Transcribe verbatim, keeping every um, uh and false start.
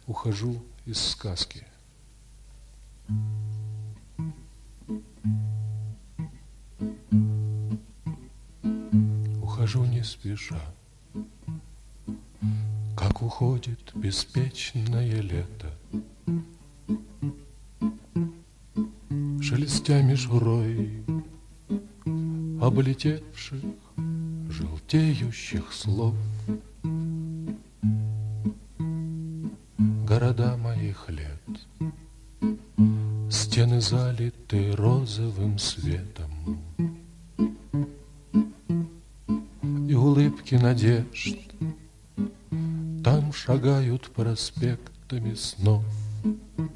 ухожу из сказки. Ухожу не спеша, как уходит беспечное лето, шелестя мишурой облетевших желтеющих слов. Города моих лет, стены залиты розовым светом, и улыбки надежд там шагают проспектами снов.